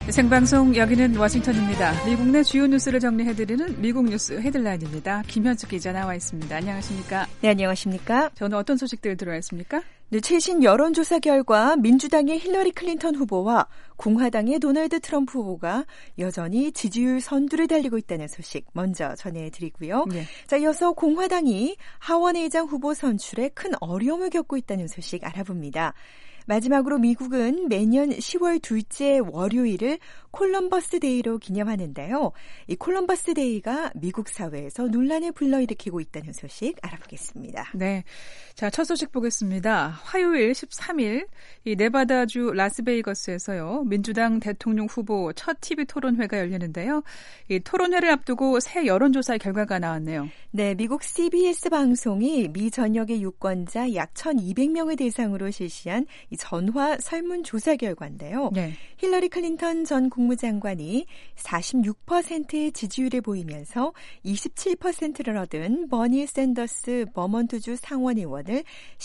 생방송 여기는 워싱턴입니다. 미국 내 주요 뉴스를 정리해드리는 미국 뉴스 헤드라인입니다. 김현숙 기자 나와 있습니다. 안녕하십니까? 네, 안녕하십니까? 저는 어떤 소식들 들어와 있습니까? 네, 최신 여론조사 결과 민주당의 힐러리 클린턴 후보와 공화당의 도널드 트럼프 후보가 여전히 지지율 선두를 달리고 있다는 소식 먼저 전해드리고요. 네. 자, 이어서 공화당이 하원 의장 후보 선출에 큰 어려움을 겪고 있다는 소식 알아봅니다. 마지막으로 미국은 매년 10월 둘째 월요일을 콜럼버스 데이로 기념하는데요. 이 콜럼버스 데이가 미국 사회에서 논란을 불러일으키고 있다는 소식 알아보겠습니다. 네, 자, 첫 소식 보겠습니다. 화요일 13일 이 네바다주 라스베이거스에서요. 민주당 대통령 후보 첫 TV 토론회가 열리는데요. 이 토론회를 앞두고 새 여론조사 결과가 나왔네요. 네, 미국 CBS 방송이 미 전역의 유권자 약 1,200명을 대상으로 실시한 이 전화 설문조사 결과인데요. 네. 힐러리 클린턴 전 국무장관이 46%의 지지율을 보이면서 27%를 얻은 버니 샌더스 버먼트주 상원의원을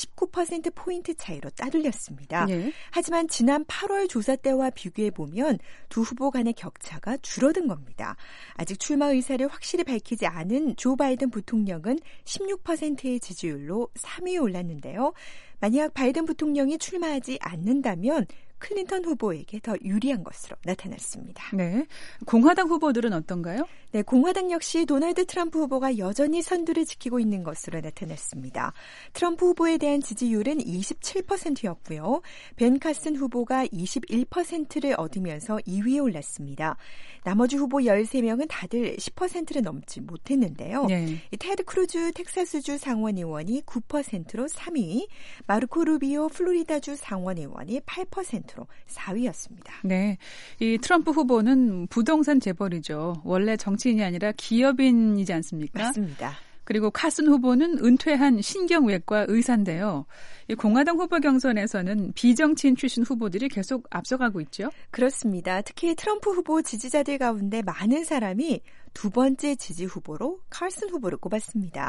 19%포인트 차이로 따돌렸습니다. 네. 하지만 지난 8월 조사 때와 비교해보면 두 후보 간의 격차가 줄어든 겁니다. 아직 출마 의사를 확실히 밝히지 않은 조 바이든 부통령은 16%의 지지율로 3위에 올랐는데요. 만약 바이든 부통령이 출마하지 않는다면 클린턴 후보에게 더 유리한 것으로 나타났습니다. 네, 공화당 후보들은 어떤가요? 네, 공화당 역시 도널드 트럼프 후보가 여전히 선두를 지키고 있는 것으로 나타났습니다. 트럼프 후보에 대한 지지율은 27%였고요. 벤 카슨 후보가 21%를 얻으면서 2위에 올랐습니다. 나머지 후보 13명은 다들 10%를 넘지 못했는데요. 네. 테드 크루즈 텍사스주 상원의원이 9%로 3위, 마르코 루비오 플로리다주 상원의원이 8%로 4위였습니다. 네, 이 트럼프 후보는 부동산 재벌이죠. 원래 정치인이 아니라 기업인이지 않습니까? 맞습니다. 그리고 카슨 후보는 은퇴한 신경외과 의사인데요. 이 공화당 후보 경선에서는 비정치인 출신 후보들이 계속 앞서가고 있죠. 그렇습니다. 특히 트럼프 후보 지지자들 가운데 많은 사람이 두 번째 지지 후보로 카슨 후보를 꼽았습니다.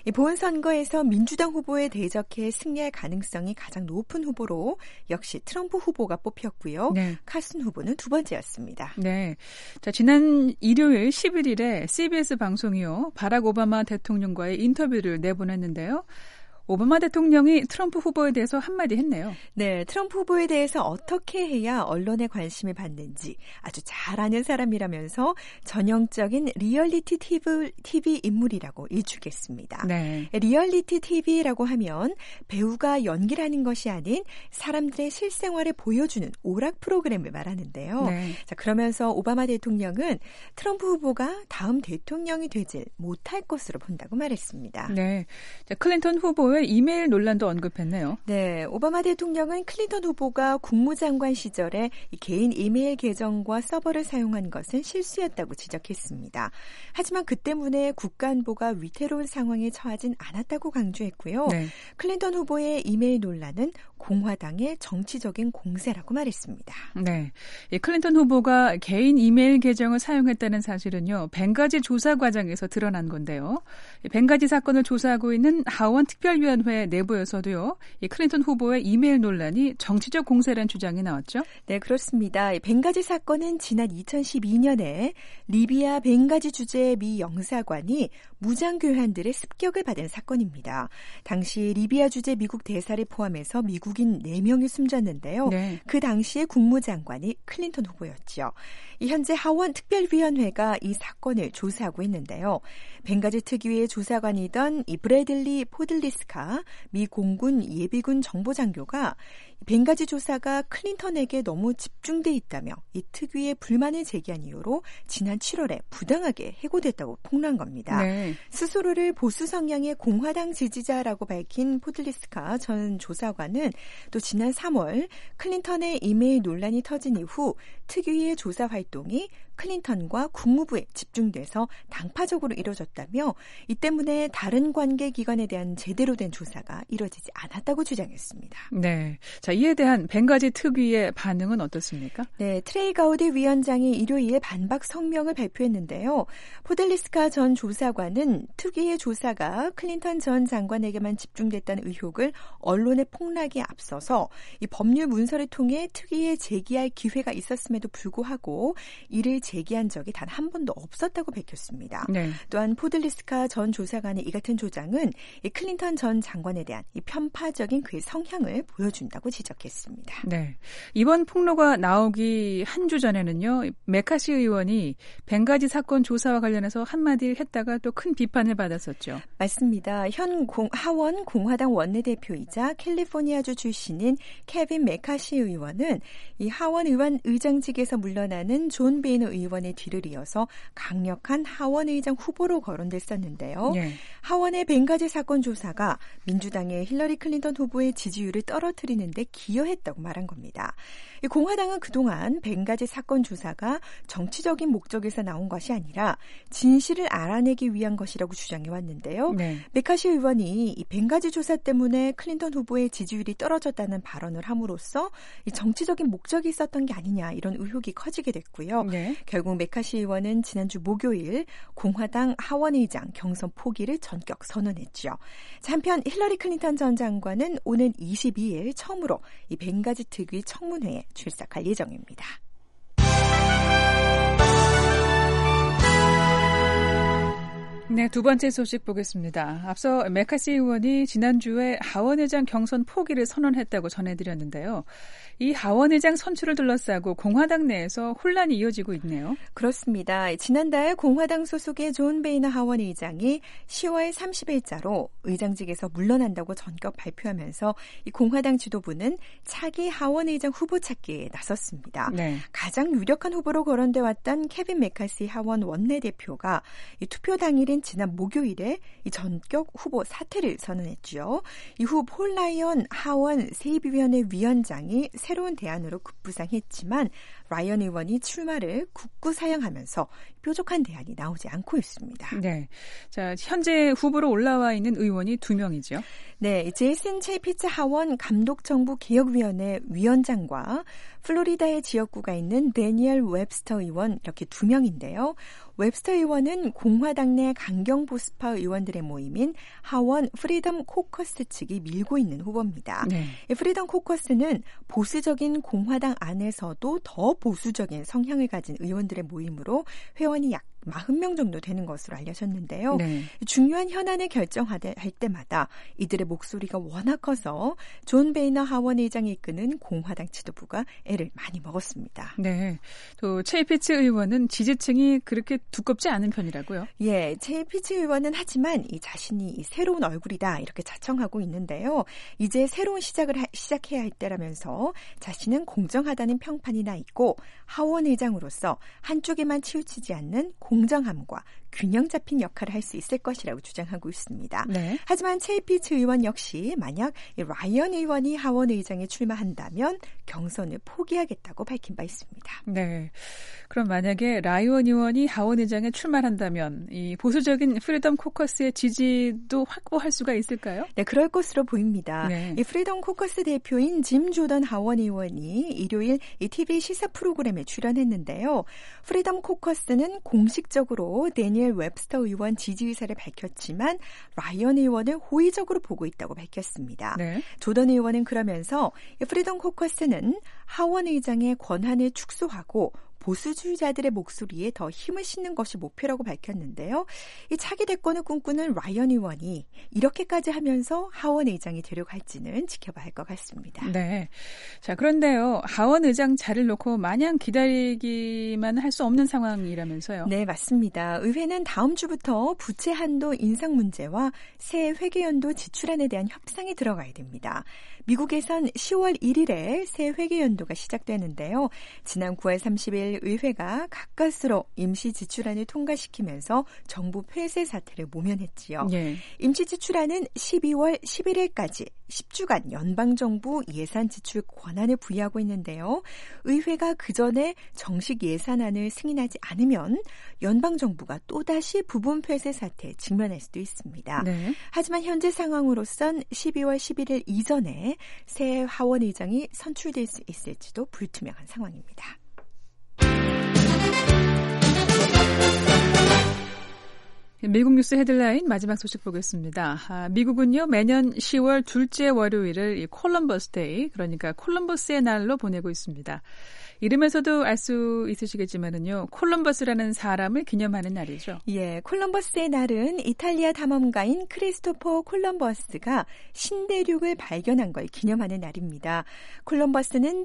본선거에서 민주당 후보에 대적해 승리할 가능성이 가장 높은 후보로 역시 트럼프 후보가 뽑혔고요. 네. 카슨 후보는 두 번째였습니다. 네, 자, 지난 일요일 11일에 CBS 방송이요. 바락 오바마 대통령과의 인터뷰를 내보냈는데요. 오바마 대통령이 트럼프 후보에 대해서 한마디 했네요. 네, 트럼프 후보에 대해서 어떻게 해야 언론의 관심을 받는지 아주 잘 아는 사람이라면서 전형적인 리얼리티 TV 인물이라고 일축했습니다. 네. 리얼리티 TV라고 하면 배우가 연기를 하는 것이 아닌 사람들의 실생활을 보여주는 오락 프로그램을 말하는데요. 네. 자, 그러면서 오바마 대통령은 트럼프 후보가 다음 대통령이 되질 못할 것으로 본다고 말했습니다. 네, 자, 클린턴 후보의 이메일 논란도 언급했네요. 네, 오바마 대통령은 클린턴 후보가 국무장관 시절에 개인 이메일 계정과 서버를 사용한 것은 실수였다고 지적했습니다. 하지만 그 때문에 국가안보가 위태로운 상황에 처하진 않았다고 강조했고요. 네. 클린턴 후보의 이메일 논란은 공화당의 정치적인 공세라고 말했습니다. 네, 이 클린턴 후보가 개인 이메일 계정을 사용했다는 사실은요, 벵가지 조사 과정에서 드러난 건데요. 이 벵가지 사건을 조사하고 있는 하원 특별위원회 내부에서도요, 이 클린턴 후보의 이메일 논란이 정치적 공세라는 주장이 나왔죠. 네, 그렇습니다. 이 벵가지 사건은 지난 2012년에 리비아 벵가지 주재 미 영사관이 무장 교환들의 습격을 받은 사건입니다. 당시 리비아 주재 미국 대사를 포함해서 미국인 4명이 숨졌는데요. 네. 그 당시에 국무장관이 클린턴 후보였죠. 현재 하원 특별위원회가 이 사건을 조사하고 있는데요. 벵가지 특유의 조사관이던 이 브래들리 포들리스카 미 공군 예비군 정보장교가 벵가지 조사가 클린턴에게 너무 집중돼 있다며 이 특위에 불만을 제기한 이유로 지난 7월에 부당하게 해고됐다고 폭로한 겁니다. 네. 스스로를 보수 성향의 공화당 지지자라고 밝힌 포들리스카 전 조사관은 또 지난 3월 클린턴의 이메일 논란이 터진 이후 특위의 조사 활동이 클린턴과 국무부에 집중돼서 당파적으로 이뤄졌다며 이 때문에 다른 관계기관에 대한 제대로 된 조사가 이뤄지지 않았다고 주장했습니다. 네, 자, 이에 대한 벵가지 특위의 반응은 어떻습니까? 네, 트레이 가우디 위원장이 일요일 반박 성명을 발표했는데요. 포델리스카 전 조사관은 특위의 조사가 클린턴 전 장관에게만 집중됐다는 의혹을 언론의 폭락에 앞서서 이 법률 문서를 통해 특위에 제기할 기회가 있었음에도 불구하고 이를 제기한 적이 단 한 번도 없었다고 밝혔습니다. 네. 또한 포델리스카 전 조사관의 이 같은 조장은 이 클린턴 전 장관에 대한 이 편파적인 그의 성향을 보여준다고 지적했습니다. 네, 이번 폭로가 나오기 한 주 전에는요, 메카시 의원이 벵가지 사건 조사와 관련해서 한마디 했다가 또 큰 비판을 받았었죠. 맞습니다. 현 하원 공화당 원내대표이자 캘리포니아주 출신인 케빈 메카시 의원은 이 하원 의원 의장직에서 물러나는 존 베이너 의원의 뒤를 이어서 강력한 하원 의장 후보로 거론됐었는데요. 네. 하원의 벵가지 사건 조사가 민주당의 힐러리 클린턴 후보의 지지율을 떨어뜨리는 데 기여했다고 말한 겁니다. 공화당은 그동안 벵가지 사건 조사가 정치적인 목적에서 나온 것이 아니라 진실을 알아내기 위한 것이라고 주장해 왔는데요. 네. 메카시 의원이 이 벵가지 조사 때문에 클린턴 후보의 지지율이 떨어졌다는 발언을 함으로써 이 정치적인 목적이 있었던 게 아니냐 이런 의혹이 커지게 됐고요. 네. 결국 메카시 의원은 지난주 목요일 공화당 하원의장 경선 포기를 전격 선언했죠. 한편 힐러리 클린턴 전 장관은 오는 22일 처음으로 이 벵가지 특위 청문회에 출석할 예정입니다. 네, 두 번째 소식 보겠습니다. 앞서 메카시 의원이 지난주에 하원의장 경선 포기를 선언했다고 전해드렸는데요. 이 하원의장 선출을 둘러싸고 공화당 내에서 혼란이 이어지고 있네요. 그렇습니다. 지난달 공화당 소속의 존 베이너 하원의장이 10월 30일자로 의장직에서 물러난다고 전격 발표하면서 이 공화당 지도부는 차기 하원의장 후보 찾기에 나섰습니다. 네. 가장 유력한 후보로 거론돼 왔던 케빈 메카시 하원 원내대표가 이 투표 당일인 지난 목요일에 이 전격 후보 사퇴를 선언했죠. 이후 폴 라이언 하원 세입위원회 위원장이 새로운 대안으로 급부상했지만 라이언 의원이 출마를 국구사양하면서 뾰족한 대안이 나오지 않고 있습니다. 네, 자 현재 후보로 올라와 있는 의원이 2명이죠. 네, 제이슨 체이피츠 하원 감독정부개혁위원회 위원장과 플로리다의 지역구가 있는 데니얼 웹스터 의원 이렇게 2명인데요. 웹스터 의원은 공화당 내 강경보수파 의원들의 모임인 하원 프리덤 코커스 측이 밀고 있는 후보입니다. 네. 프리덤 코커스는 보수적인 공화당 안에서도 더 보수적인 성향을 가진 의원들의 모임으로 회원이 약 40명 정도 되는 것으로 알려졌는데요. 네. 중요한 현안을 결정할 때마다 이들의 목소리가 워낙 커서 존 베이너 하원 의장이 이끄는 공화당 지도부가 애를 많이 먹었습니다. 네, 또 체이피츠 의원은 지지층이 그렇게 두껍지 않은 편이라고요? 예, 체이피츠 의원은 하지만 이 자신이 이 새로운 얼굴이다 이렇게 자청하고 있는데요. 이제 새로운 시작해야 할 때라면서 자신은 공정하다는 평판이 나 있고 하원 의장으로서 한쪽에만 치우치지 않는 공정함과 균형 잡힌 역할을 할 수 있을 것이라고 주장하고 있습니다. 네. 하지만 체이피츠 의원 역시 만약 라이언 의원이 하원 의장에 출마한다면 경선을 포기하겠다고 밝힌 바 있습니다. 네, 그럼 만약에 라이언 의원이 하원 의장에 출마한다면 이 보수적인 프리덤 코커스의 지지도 확보할 수가 있을까요? 네, 그럴 것으로 보입니다. 네. 이 프리덤 코커스 대표인 짐 조던 하원 의원이 일요일 이 TV 시사 프로그램에 출연했는데요. 프리덤 코커스는 공식적으로 데니얼 웹스터 의원 지지 의사를 밝혔지만 라이언 의원을 호의적으로 보고 있다고 밝혔습니다. 네. 조던 의원은 그러면서 프리덤 코커스는 하원 의장의 권한을 축소하고 보수주의자들의 목소리에 더 힘을 싣는 것이 목표라고 밝혔는데요. 이 차기 대권을 꿈꾸는 라이언 의원이 이렇게까지 하면서 하원 의장이 되려고 할지는 지켜봐야 할 것 같습니다. 네, 자 그런데요. 하원 의장 자리를 놓고 마냥 기다리기만 할 수 없는 상황이라면서요. 네, 맞습니다. 의회는 다음 주부터 부채 한도 인상 문제와 새 회계연도 지출안에 대한 협상에 들어가야 됩니다. 미국에선 10월 1일에 새 회계연도가 시작되는데요. 지난 9월 30일 이를 의회가 가까스로 임시 지출안을 통과시키면서 정부 폐쇄 사태를 모면했지요. 예. 임시 지출안은 12월 11일까지 10주간 연방정부 예산 지출 권한을 부여하고 있는데요. 의회가 그 전에 정식 예산안을 승인하지 않으면 연방정부가 또다시 부분 폐쇄 사태에 직면할 수도 있습니다. 네. 하지만 현재 상황으로선 12월 11일 이전에 새 하원 의장이 선출될 수 있을지도 불투명한 상황입니다. 미국 뉴스 헤드라인 마지막 소식 보겠습니다. 미국은요 매년 10월 둘째 월요일을 이 콜럼버스 데이, 그러니까 콜럼버스의 날로 보내고 있습니다. 이름에서도 알 수 있으시겠지만은요 콜럼버스라는 사람을 기념하는 날이죠. 예, 콜럼버스의 날은 이탈리아 탐험가인 크리스토퍼 콜럼버스가 신대륙을 발견한 걸 기념하는 날입니다. 콜럼버스는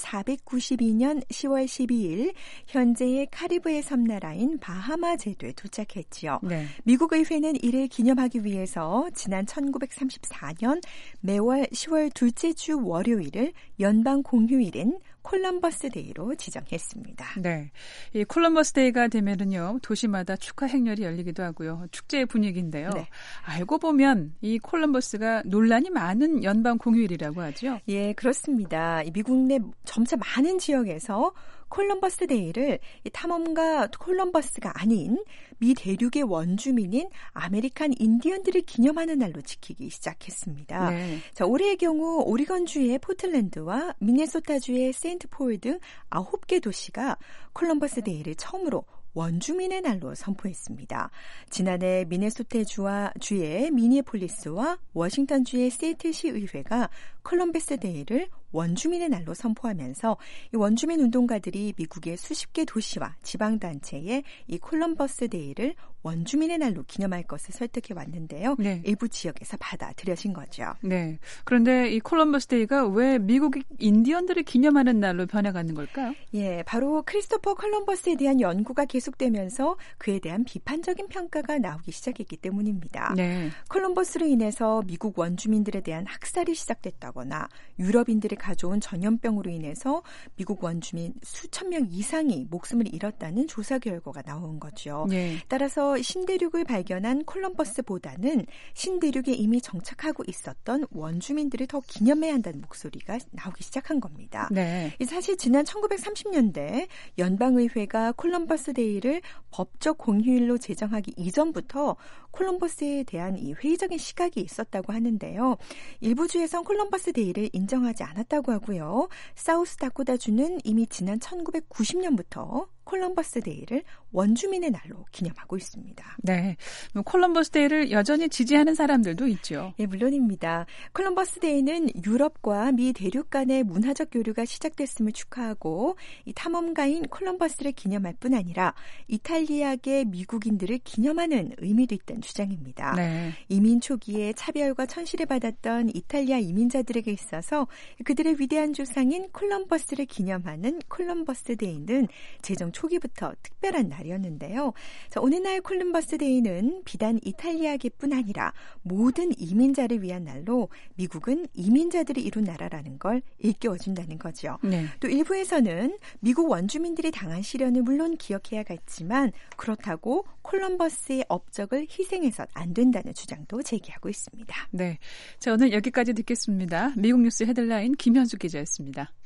1492년 10월 12일 현재의 카리브해 섬나라인 바하마 제도에 도착했지요. 네. 미국 의회는 이를 기념하기 위해서 지난 1934년 매월 10월 둘째 주 월요일을 연방 공휴일인 콜럼버스 데이로 지정했습니다. 네, 이 콜럼버스 데이가 되면은요 도시마다 축하 행렬이 열리기도 하고요. 축제의 분위기인데요. 네. 알고 보면 이 콜럼버스가 논란이 많은 연방 공휴일이라고 하죠. 예, 그렇습니다. 미국 내 점차 많은 지역에서 콜럼버스 데이를 탐험가 콜럼버스가 아닌 미 대륙의 원주민인 아메리칸 인디언들을 기념하는 날로 지키기 시작했습니다. 네. 자, 올해의 경우 오리건주의 포틀랜드와 미네소타주의 세인트폴 등 9개 도시가 콜럼버스 데이를 처음으로 원주민의 날로 선포했습니다. 지난해 미네소타주의 미니애폴리스와 워싱턴주의 시애틀시 의회가 콜럼버스 데이를 원주민의 날로 선포하면서 이 원주민 운동가들이 미국의 수십 개 도시와 지방단체에 이 콜럼버스 데이를 원주민의 날로 기념할 것을 설득해 왔는데요. 네. 일부 지역에서 받아들여진 거죠. 네. 그런데 이 콜럼버스 데이가 왜 미국 인디언들을 기념하는 날로 변해가는 걸까요? 예, 바로 크리스토퍼 콜럼버스에 대한 연구가 계속되면서 그에 대한 비판적인 평가가 나오기 시작했기 때문입니다. 네. 콜럼버스로 인해서 미국 원주민들에 대한 학살이 시작됐다거나 유럽인들이 가져온 전염병으로 인해서 미국 원주민 수천 명 이상이 목숨을 잃었다는 조사 결과가 나온 거죠. 네. 따라서 신대륙을 발견한 콜럼버스보다는 신대륙에 이미 정착하고 있었던 원주민들을 더 기념해야 한다는 목소리가 나오기 시작한 겁니다. 네. 사실 지난 1930년대 연방의회가 콜럼버스 데이를 법적 공휴일로 제정하기 이전부터 콜럼버스에 대한 이 회의적인 시각이 있었다고 하는데요. 일부 주에선 콜럼버스 데이를 인정하지 않았다고 하고요. 사우스다코타주는 이미 지난 1990년부터 콜럼버스 데이를 원주민의 날로 기념하고 있습니다. 네, 콜럼버스 데이를 여전히 지지하는 사람들도 있죠. 예, 물론입니다. 콜럼버스 데이는 유럽과 미 대륙 간의 문화적 교류가 시작됐음을 축하하고 이 탐험가인 콜럼버스를 기념할 뿐 아니라 이탈리아계 미국인들을 기념하는 의미도 있다는 주장입니다. 네. 이민 초기에 차별과 천시를 받았던 이탈리아 이민자들에게 있어서 그들의 위대한 조상인 콜럼버스를 기념하는 콜럼버스 데이는 제정 초기부터 특별한 날이었는데요. 자, 오늘날 콜럼버스 데이는 비단 이탈리아계뿐 아니라 모든 이민자를 위한 날로 미국은 이민자들이 이룬 나라라는 걸 일깨워준다는 거죠. 네. 또 일부에서는 미국 원주민들이 당한 시련을 물론 기억해야겠지만 그렇다고 콜럼버스의 업적을 희생해서는 안 된다는 주장도 제기하고 있습니다. 네, 자 오늘 여기까지 듣겠습니다. 미국 뉴스 헤드라인 김현수 기자였습니다.